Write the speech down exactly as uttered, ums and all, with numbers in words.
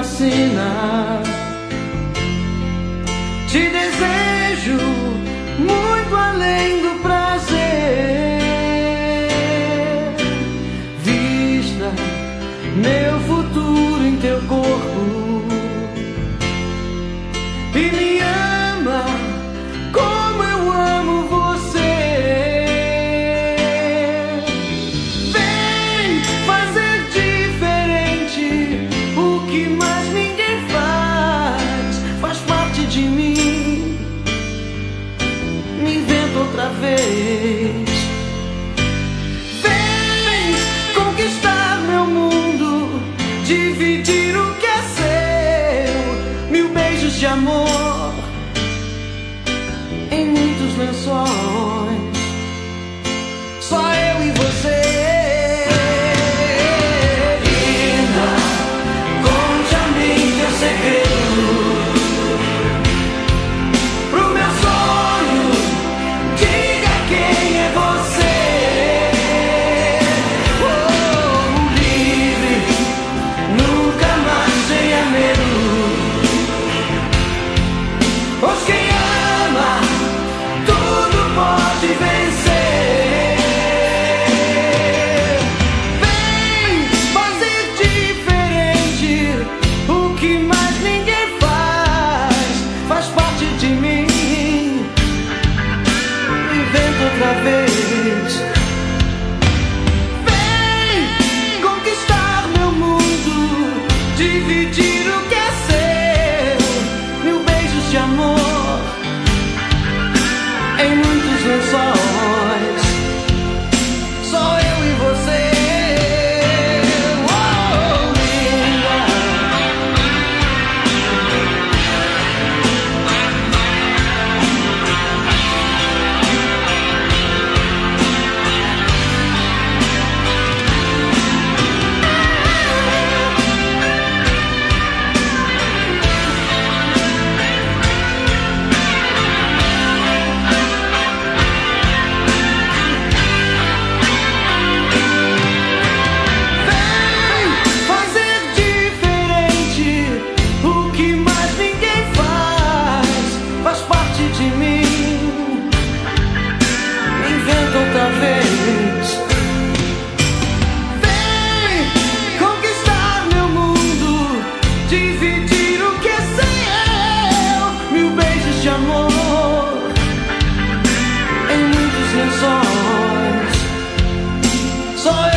fascina. Te desejo muito além do prazer. Vista meu futuro em teu corpo e me ama como eu amo você. Vem fazer diferente o que mais ninguém faz. Faz parte de mim. Me inventa outra vez. Vem conquistar meu mundo, dividir o que é seu. Mil beijos de amor em muitos lençóis. Só eu e você. Linda, conte a mim teu segredo. Pro meu sonho, diga quem é você. Oh, livre, nunca mais tenha medo. Pois quem ama, tudo pode vencer. Vem fazer diferente o que mais ninguém faz. Faz parte de mim. Inventa outra vez. Vem conquistar meu mundo, dividir o que é seu. Mil beijos de amor em muitos lençóis. Só eu e você. Oh, linda. Vem fazer diferente o que mais ninguém faz. Faz parte de mim. Inventa outra vez. Vem conquistar meu mundo, dividir o que é seu. Mil beijos de amor em muitos lençóis. Só